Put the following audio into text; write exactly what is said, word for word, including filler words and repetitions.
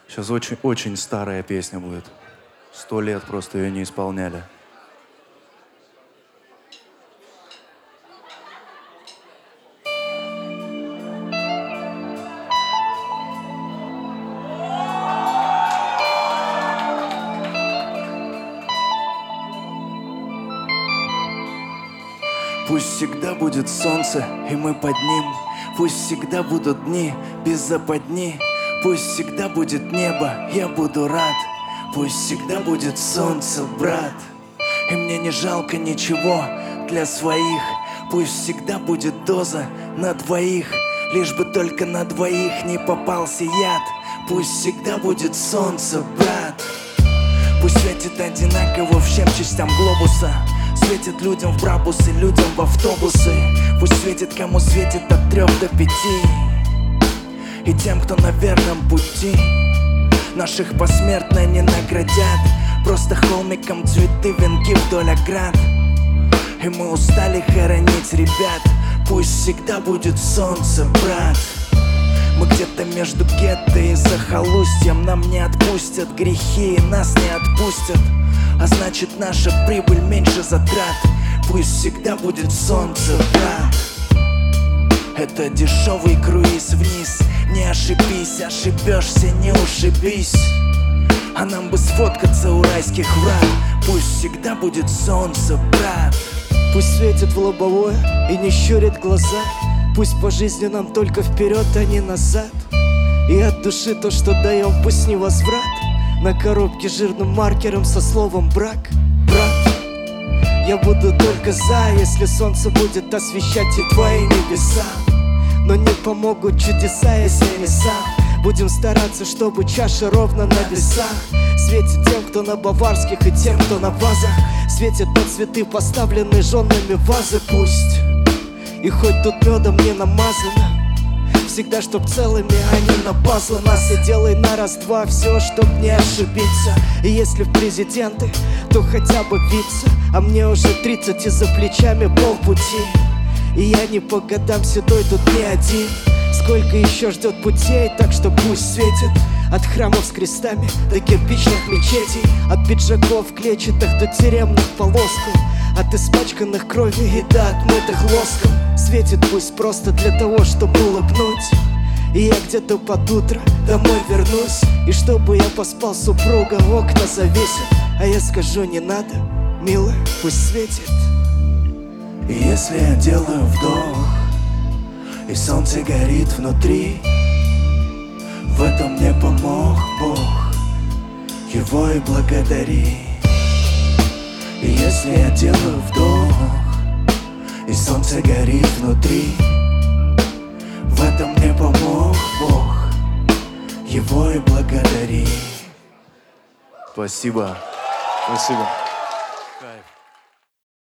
Сейчас очень, очень старая песня будет. Сто лет просто ее не исполняли. Пусть всегда будет солнце, и мы под ним. Пусть всегда будут дни без западни. Пусть всегда будет небо, я буду рад. Пусть всегда будет солнце, брат. И мне не жалко ничего для своих. Пусть всегда будет доза на двоих. Лишь бы только на двоих не попался яд. Пусть всегда будет солнце, брат. Пусть светит одинаково всем частям глобуса. Светит людям в брабусы, людям в автобусы. Пусть светит, кому светит от трех до пяти. И тем, кто на верном пути. Наших посмертно не наградят. Просто холмиком цветы, венки вдоль оград. И мы устали хоронить ребят. Пусть всегда будет солнце, брат. Мы где-то между гетто и захолустьем. Нам не отпустят грехи и нас не отпустят. А значит, наша прибыль меньше затрат. Пусть всегда будет солнце, брат. Это дешевый круиз вниз. Не ошибись, ошибешься, не ушибись. А нам бы сфоткаться у райских врат. Пусть всегда будет солнце, брат. Пусть светит в лобовое и не щурит глаза. Пусть по жизни нам только вперед, а не назад. И от души то, что даем, пусть не возврат. На коробке жирным маркером со словом брак. Брат, я буду только за, если солнце будет освещать и твои небеса. Но не помогут чудеса, если не сам. Будем стараться, чтобы чаша ровно на весах. Светит тем, кто на баварских, и тем, кто на вазах. Светит на цветы, поставленные женами вазы. Пусть и хоть тут медом не намазано. Всегда, чтоб целыми, а не на пазлы нас. И делай на раз-два все, чтоб не ошибиться. И если в президенты, то хотя бы вице. А мне уже тридцать и за плечами полпути. И я не по годам седой тут не один. Сколько еще ждет путей, так что пусть светит. От храмов с крестами до кирпичных мечетей. От пиджаков клетчатых до тюремных полосков. От испачканных кровью и до отмытых воском. Светит пусть просто для того, чтобы улыбнуть. И я где-то под утро домой вернусь. И чтобы я поспал, супруга окна завесит. А я скажу, не надо, милая, пусть светит. И если я делаю вдох, и солнце горит внутри, в этом мне помог Бог, его и благодари. И если я делаю вдох, и солнце горит внутри, в этом мне помог Бог, его и благодари. Спасибо. Спасибо.